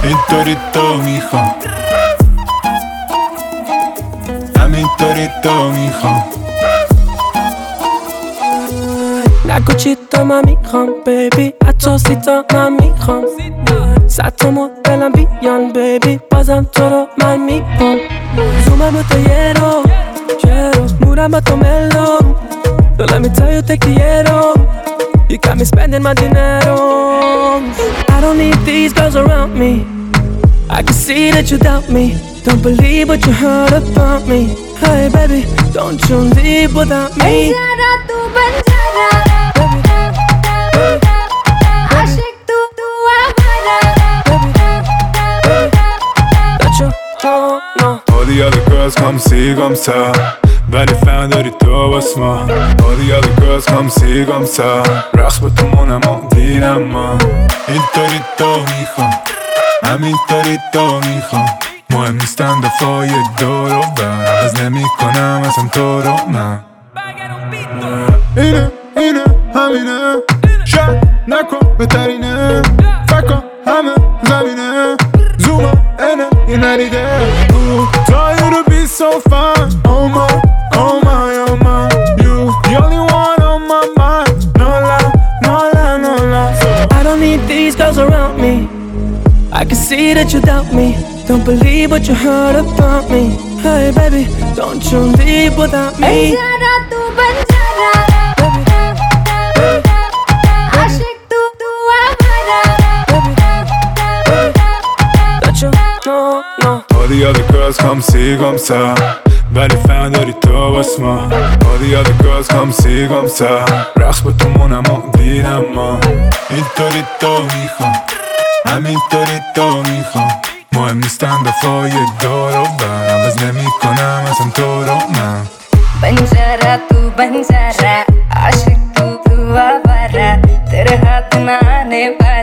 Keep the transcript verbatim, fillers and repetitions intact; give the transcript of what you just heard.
اینطوری تو میخوام، همینطوری تو میخوام. نگو چی تا من میخوام بیبی، حتی سی تا من میخوام. صد تا مدلم بیان بیبی، بازم تو رو من میخوام. زومم با تو یه رو مورم با تو ملو. Don't let me tell you take the arrow. You got me spending my dinero. I don't need these girls around me. I can see that you doubt me. Don't believe what you heard about me. Hey baby, don't you leave without me. Banjara tu banjara, aashik tu tu aamara. Don't you oh no. All the other girls come see come ça, ولی فهم داری تو باس ما. All the other girls come see come ça، رقص با تو مونم و دیرم ما. اینطوری تو میخوام، همینطوری تو میخوام. مهم نیستن دفاع دور و بر، عوض نمی کنم اصلا تو رو من. اینه اینه همینه، شک نکن بهترینه. فکر کن همه زمینه، زوما اینه یه ندیده. Tell you to be so fine. Oh my, oh my, oh my. You, the only one on my mind. No lie, no lie, no lie. I don't need these girls around me. I can see that you doubt me. Don't believe what you heard about me. Hey baby, don't you leave without me. Banjara tu banjara, aashik tu tu aamara. Don't you no no. All the other girls come see come ça، ولی فهم داری تو باس ما. All the other girls come see come ça، رقص با تو مونم و دیرم ما. اینطوری تو میخوام، همینطوری تو میخوام. مهم نیستن دفاع دور و بر، عوض نمی کنم اصلا تو رو من. Banjara tu banjara, aashik tu tu aamara. Tere haath na aane wala.